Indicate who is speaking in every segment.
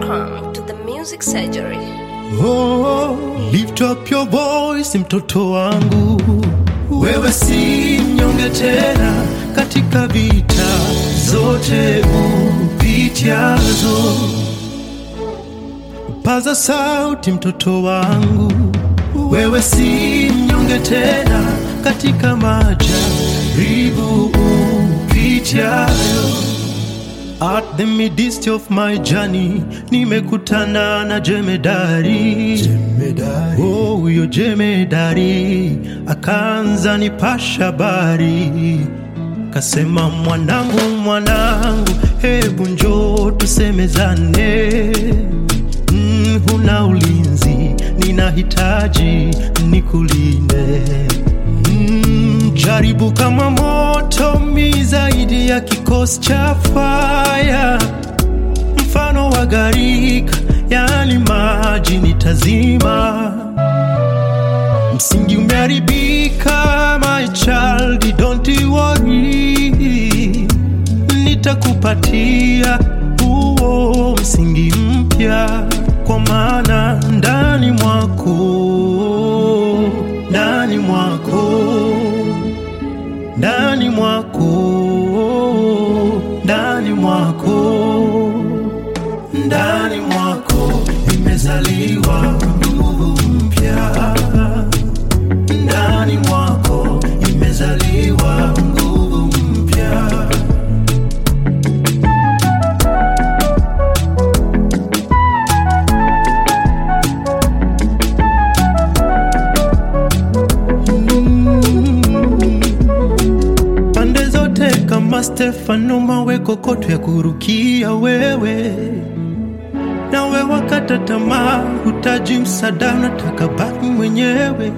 Speaker 1: Welcome to the Music Surgery.
Speaker 2: Oh, lift up your voice mtoto wangu. Wewe si mnyonge tena katika vita zote upitiazo. Paza sauti mtoto wangu. Wewe si mnyonge tena katika majaribu upitiazo. At the midst of my journey, nimekutana na jemedari. Oh, huyo jemedari akaanza nipasha habari. Kasema mwanangu, hebu njoo tusemezane. Huna ulinzi, ninahitaji nikulinde. Jaribu kama moto, mi zaidi ya kikosi cha fire. Mfano wa gharika, yani maji nitazima. Msingi umeharibika, my child, don't worry. Nitakupatia huo msingi mpya, kwa maana ndani mwako, ndani mwako, ndani mwako, ndani mwako, ndani mwako imezaliwa nguvu mpya. Ndani mwako imezaliwa nguvu mpya. Kama Stefano mawe kokoto ya kurukia wewe. Nawe wakata tamaa, hutaji msaada, unataka baki mwenyewe.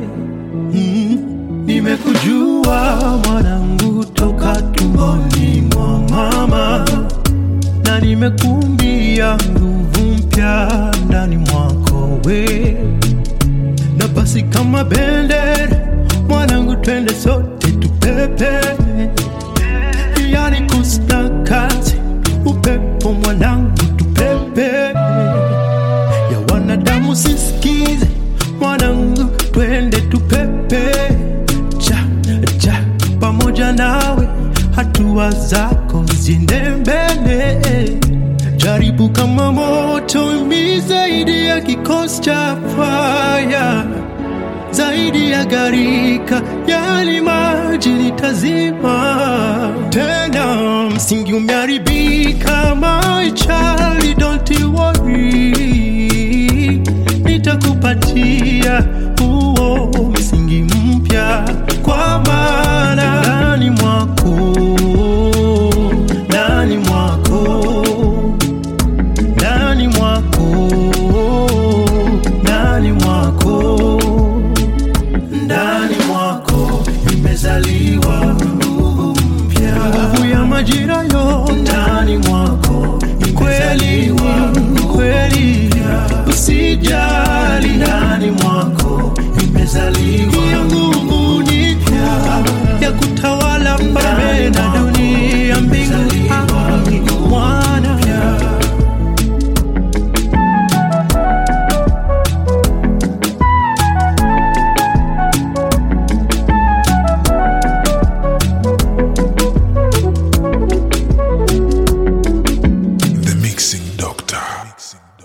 Speaker 2: Nimekujua mwanangu toka tumboni mwa mama, na nimekumbia nguvu mpya ndani mwako we. Na basi kama bendera mwanangu, twende sote tupepe. Yani kustakati upepo mwanangu tupepe. Ya wanadamu sisikize mwanangu, twende tupepe. Ja, pamoja nawe hatua zako ziende mbele. Jaribu kama moto, mi zaidi ya kikosi cha fire. Zaidi ya gharika, yani maji nitazima. Tena msingi umeharibika, my child, don't worry. Nitakupatia huo msingi mpya, kwa maana ndani mwako, ndani mwako, ndani mwako, ndani mwako, ndani mwako imezaliwa nguvu mpya. Nguvu ya majira yote ndani mwako imezaliwa kweli. Usijali, ndani mwako imezaliwa nguvu mpya ya kutawala mbele na dunia, mbingu mwana.
Speaker 3: The Mixing Doctor.